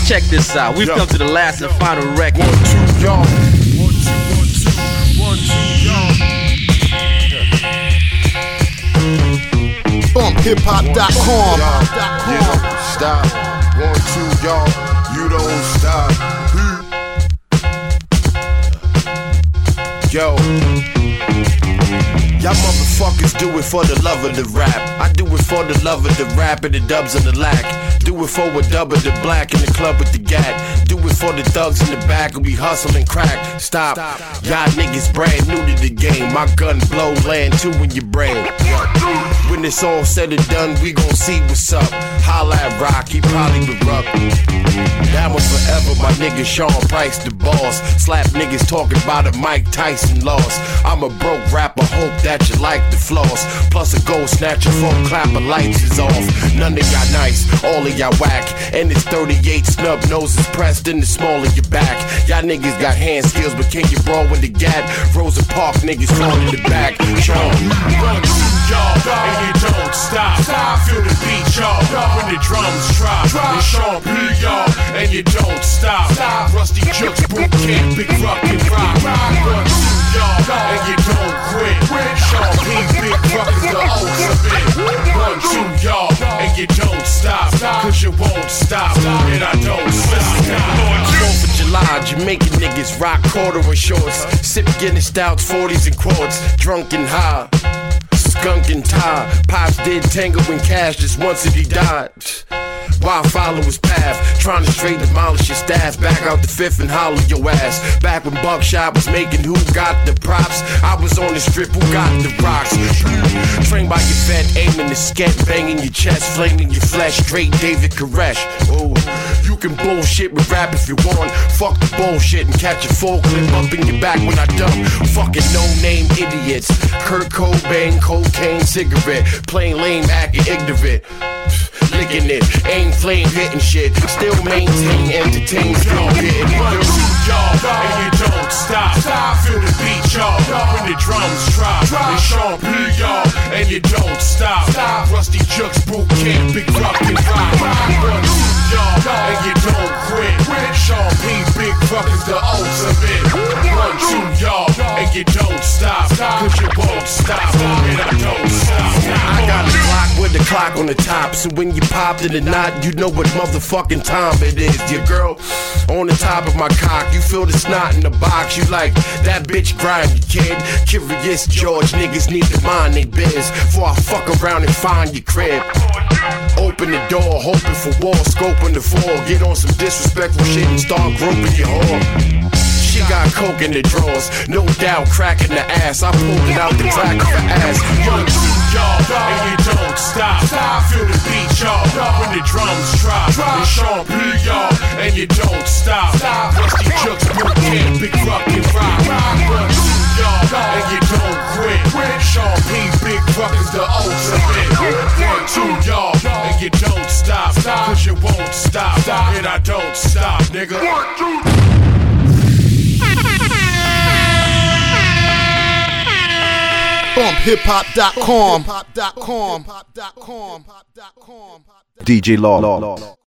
Check this out. We've come to the last and final record. 1, 2, y'all. 1, 2, 1, 2, 1, 2, y'all. BumpHipHop.com. You don't stop. 1, 2, y'all. You don't stop. Yo. Y'all motherfuckers do it for the love of the rap. I do it for the love of the rap and the dubs and the lack. Do it for a dub of the black in the club with the gat. Do it for the thugs in the back who be hustling crack. Stop. Y'all niggas brand new to the game. My gun blow land two in your brain. When it's all said and done, we gon' see what's up. Holla at Rock, he probably would rock. Now and forever, my nigga Sean Price the boss. Slap niggas talking about a Mike Tyson loss. I'm a broke rapper, hope that you like the floss. Plus a gold snatcher, phone clapper, lights is off. None of y'all nice, all of y'all whack. And it's 38 snub noses pressed in the small of your back. Y'all niggas got hand skills, but can you brawl with the gat? Rosa Park niggas fall in the back. Sean, run to y'all, and you don't stop. Feel the beat, y'all, when the drums drop. And Sean P, y'all, and you don't stop. Rusty Jukes, boot camp, big rock and rock. Run to y'all, and you don't quit. Sean P, big rock is the ultimate. Run to y'all, and you don't stop. Cause you won't stop, and I don't stop. 4th of July, Jamaican niggas rock corduroy shorts. Sip Guinness stouts, 40s and quarts. Drunk and high, skunk and tie. Pops did tango and cash just once and he died. Why follow his path? Trying to straight demolish your staff. Back out the 5th and holler your ass. Back when Buckshot was making who got the props. I was on the strip, who got the rocks. Trained by your vet, aiming the sket, banging your chest, flaming your flesh. Straight David Koresh. Oh, you can bullshit with rap if you want. Fuck the bullshit and catch a full clip up in your back when I dump. Fucking no-name idiots. Kurt Cobain, cocaine, cigarette. Plain lame, acting ignorant. Licking it, aim flame, hitting shit. Still maintain, entertain, still getting run to y'all, and you don't stop. Feel the beat, y'all, when the drums drop. And Sean P, y'all, and you don't stop. Rusty Jukes, boot camp, big rock and rock. Run to y'all, and you don't quit. Sean P, big rock is the ultimate. Run to y'all, and you don't stop. Cause you won't stop, and I don't stop. I got a clock with the clock on the top, so when you popped in the knot, you know what motherfucking time it is. Your girl on the top of my cock, you feel the snot in the box. You like that bitch grind, you kid. Curious George niggas need to mind they biz before I fuck around and find your crib. Open the door, hoping for war, scoping the fall. Get on some disrespectful shit and start groping your whore. She got coke in the drawers, no doubt cracking the ass. I pulled it out the crack of her ass. Run to y'all, and you don't stop. Feel the beat, y'all, when the drums drop. And Sean P, y'all, and you don't stop. Rusty Jukes, boot camp, big rock and rock. Run to y'all, and you don't quit. Sean P, big rock is the ultimate. Run to y'all, and you don't stop. Cause you won't stop, and I don't stop, nigga. BumpHipHop.com. DJ Law.